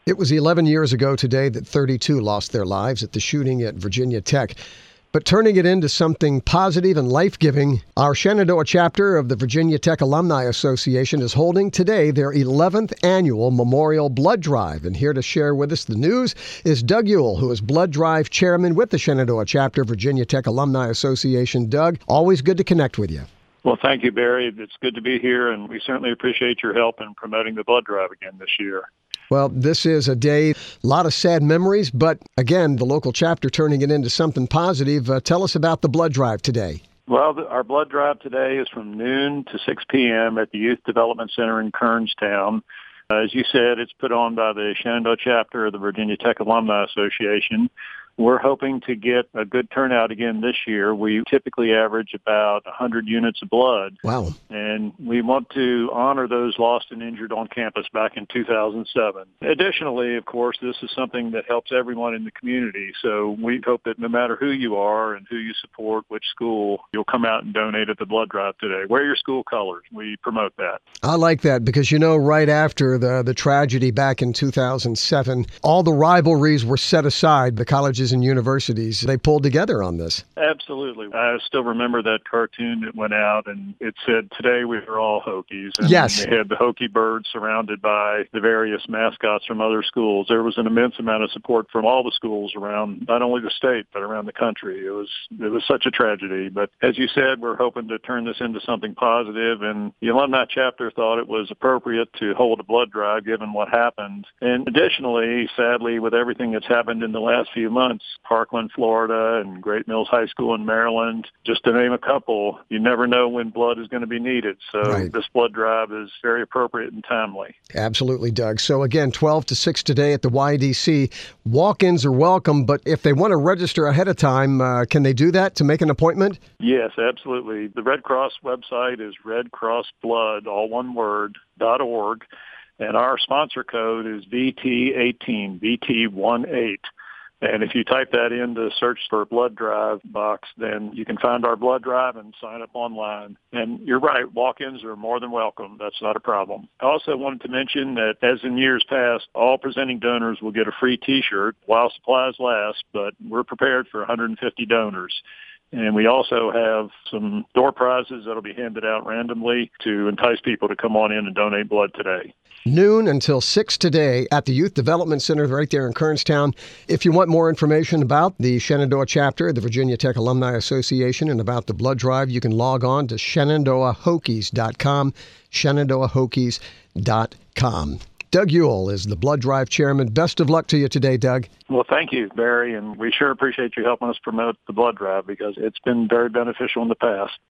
It was 11 years ago today that 32 lost their lives at the shooting at Virginia Tech. But turning it into something positive and life-giving, our Shenandoah chapter of the Virginia Tech Alumni Association is holding today their 11th annual Memorial Blood Drive. And here to share with us the news is Doug Ewell, who is Blood Drive chairman with the Shenandoah chapter, Virginia Tech Alumni Association. Doug, always good to connect with you. Well, thank you, Barry. It's good to be here, and we certainly appreciate your help in promoting the blood drive again this year. Well, this is a day, a lot of sad memories, but again, the local chapter turning it into something positive. Tell us about the blood drive today. Well, our blood drive today is from noon to 6 p.m. at the Youth Development Center in Kernstown. As you said, it's put on by the Shenandoah chapter of the Virginia Tech Alumni Association. We're hoping to get a good turnout again this year. We typically average about 100 units of blood. Wow. And we want to honor those lost and injured on campus back in 2007. Additionally, of course, this is something that helps everyone in the community. So we hope that no matter who you are and who you support, which school, you'll come out and donate at the blood drive today. Wear your school colors. We promote that. I like that because, right after the tragedy back in 2007, all the rivalries were set aside. The colleges and universities, they pulled together on this. Absolutely. I still remember that cartoon that went out, and it said, "Today we are all Hokies." And yes. They had the Hokie bird surrounded by the various mascots from other schools. There was an immense amount of support from all the schools around, not only the state, but around the country. It was such a tragedy. But as you said, we're hoping to turn this into something positive, and the alumni chapter thought it was appropriate to hold a blood drive given what happened. And additionally, sadly, with everything that's happened in the last few months, Parkland, Florida, and Great Mills High School in Maryland, just to name a couple, you never know when blood is going to be needed. So right. This blood drive is very appropriate and timely. Absolutely, Doug. So again, 12 to 6 today at the YDC. Walk-ins are welcome, but if they want to register ahead of time, can they do that to make an appointment? Yes, absolutely. The Red Cross website is redcrossblood, all one word, .org, and our sponsor code is VT18, VT18. And if you type that in to search for blood drive box, then you can find our blood drive and sign up online. And you're right, walk-ins are more than welcome. That's not a problem. I also wanted to mention that, as in years past, all presenting donors will get a free T-shirt while supplies last, but we're prepared for 150 donors. And we also have some door prizes that'll be handed out randomly to entice people to come on in and donate blood today. Noon until 6 today at the Youth Development Center right there in Kernstown. If you want more information about the Shenandoah chapter, the Virginia Tech Alumni Association, and about the blood drive, you can log on to ShenandoahHokies.com, ShenandoahHokies.com. Doug Ewell is the blood drive chairman. Best of luck to you today, Doug. Well, thank you, Barry, and we sure appreciate you helping us promote the blood drive because it's been very beneficial in the past.